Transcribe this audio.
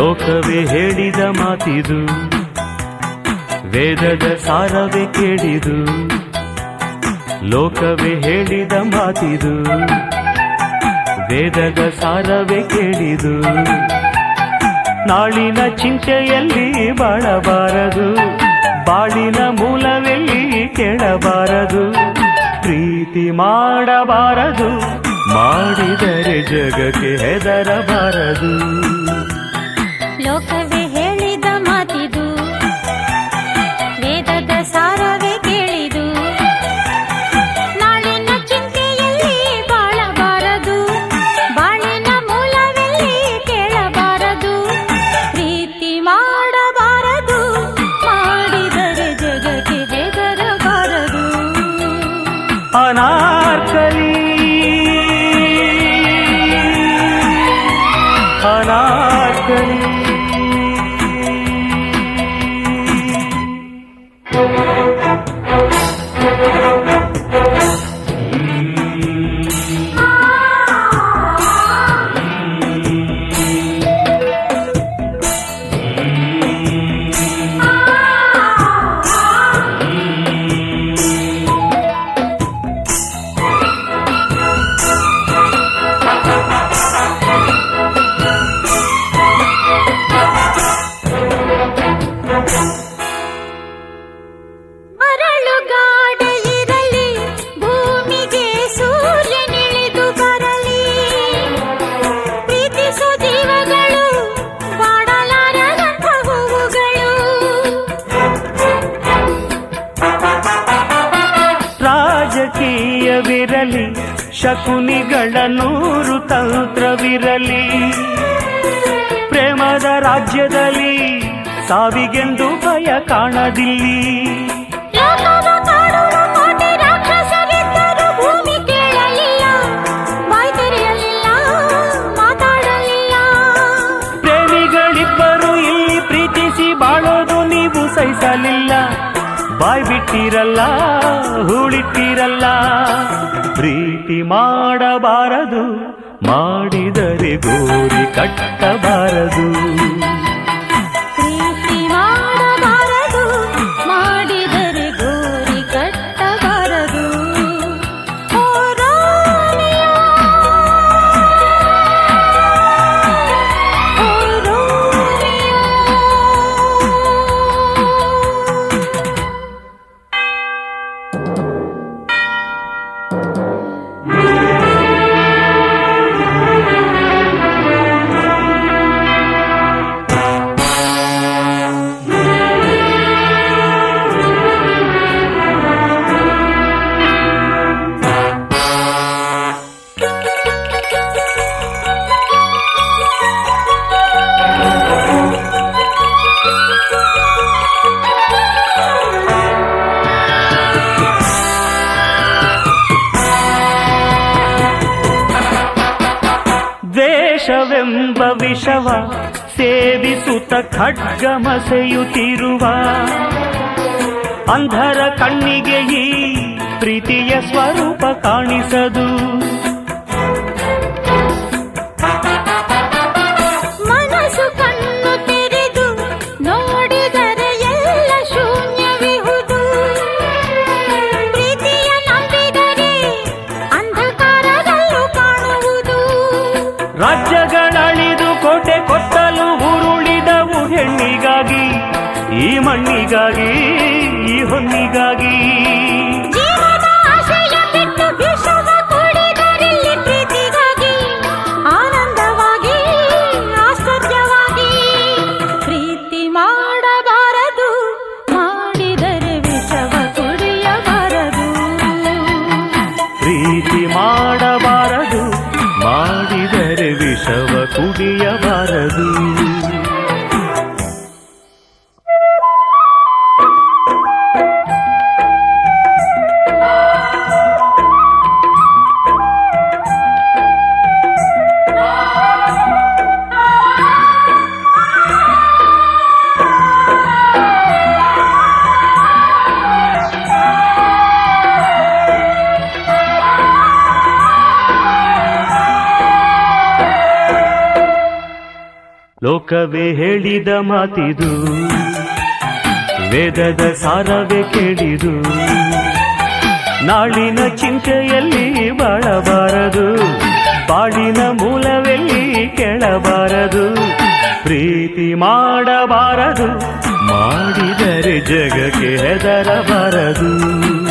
ಲೋಕವೇ ಹೇಳಿದ ಮಾತಿದು, ವೇದದ ಸಾರವೇ ಕೇಳಿದು. ಲೋಕವೇ ಹೇಳಿದ ಮಾತಿದು, ವೇದದ ಸಾರವೇ ಕೇಳಿದು. ನಾಳಿನ ಚಿಂತೆಯಲ್ಲಿ ಬಾಳಬಾರದು, ಬಾಳಿನ ಮೂಲವೆಲ್ಲಿ ಕೇಳಬಾರದು. ಪ್ರೀತಿ ಮಾಡಬಾರದು, ಮಾಡಿದರೆ ಜಗಕ್ಕೆ ಹೆದರಬಾರದು. ಲೋಕವೇ ಹೇಳಿದ ಮಾತಿದು, ವೇದದ ಸಾರವೇ ಕೇಳಿದು. ನಾಳಿನ ಚಿಂತೆಯಲ್ಲಿ ಬಾಳಬಾರದು, ಬಾಳಿನ ಮೂಲವೆಲ್ಲಿ ಕೇಳಬಾರದು. ಪ್ರೀತಿ ಮಾಡಬಾರದು, ಮಾಡಿದರೆ ಜಗಕ್ಕೆ ಹೆದರಬಾರದು. ಅನಾರ್ಕಲಿ ಅನಾರ್ಕಲಿ ರಾಜಕೀಯವಿರಲಿ, ಶಕುನಿಗಳ 100 ತಂತ್ರವಿರಲಿ. ಪ್ರೇಮದ ರಾಜ್ಯದಲ್ಲಿ ಸಾವಿಗೆಂದು ಭಯ ಕಾಣದಿಲ್ಲಿ. ಭೂಮಿ ಕೇಳಲಿಲ್ಲ, ಬಾಯಿ ತೆರೆಯಲಿಲ್ಲ, ಮಾತಾಡಲಿಲ್ಲ. ಪ್ರೇಮಿಗಳಿಬ್ಬರು ಇಲ್ಲಿ ಪ್ರೀತಿಸಿ ಬಾಳೋದು ನೀವು ಸಹಿಸಲಿಲ್ಲ. ಬಾಯ್ ಬಿಟ್ಟಿರಲ್ಲ, ಹೂಳಿಟ್ಟಿರಲ್ಲ. ಪ್ರೀತಿ ಮಾಡಬಾರದು, ಮಾಡಿದರೆ ಗೋರಿ ಕಟ್ಟಬಾರದು. ಪ್ರೀತಿ ಮಾಡಬಾರದು, ಮಾಡಿದರೆ ಗೋರಿ ಕಟ್ಟಬಾರದು. ಓ ರೋಮಿಯೋ, ಓ ರೋಮಿಯೋ. ದ್ವೇಷವೆಂಬ ವಿಷವ ಸೇವಿಸುತ್ತ ಖಡ್ಗಮಸೆಯುತ್ತಿರುವ ಅಂಧರ ಕಣ್ಣಿಗೆ ಈ ಪ್ರೀತಿಯ ಸ್ವರೂಪ ಕಾಣಿಸದು. ಮನಸ್ಸು ಕಣ್ಣು ತೆರೆದು ನೋಡಿದರೆ ಎಲ್ಲ ಶೂನ್ಯವಿಹುದು. ಪ್ರೀತಿಯ ನಂಬಿದರೆ ಅಂಧಕಾರದಲ್ಲೂ ಕಾಣುವುದು. ರಾಜ್ಯಗಳಳಿದು ಕೋಟೆ ಕೊತ್ತಲು ಉರುಳಿದವು ಹೆಣ್ಣಿಗಾಗಿ, ಈ ಮಣ್ಣಿಗಾಗಿ, ಈ ಹೊನ್ನಿಗಾಗಿ. ಜೀವನ ಆಶಯ ಬಿಟ್ಟು ವಿಷವ ಕುಡಿದರಿಲ್ಲಿ ಪ್ರೀತಿಗಾಗಿ, ಆನಂದವಾಗಿ, ಆಶ್ಚರ್ಯವಾಗಿ. ಪ್ರೀತಿ ಮಾಡಬಾರದು, ಮಾಡಿದರೆ ವಿಷವ ಕುಡಿಯಬಾರದು. ಪ್ರೀತಿ ಮಾಡಬಾರದು, ಮಾಡಿದರೆ ವಿಷವ ಕುಡಿಯಬಾರದು. ಲೋಕವೇ ಹೇಳಿದ ಮಾತಿದು, ವೇದದ ಸಾರವೇ ಕೇಳಿದು. ನಾಳಿನ ಚಿಂತೆಯಲ್ಲಿ ಬಾಳಬಾರದು, ಬಾಳಿನ ಮೂಲವೆಲ್ಲಿ ಕೆಳಬಾರದು. ಪ್ರೀತಿ ಮಾಡಬಾರದು, ಮಾಡಿದರೆ ಜಗಕ್ಕೆ ಹೆದರಬಾರದು.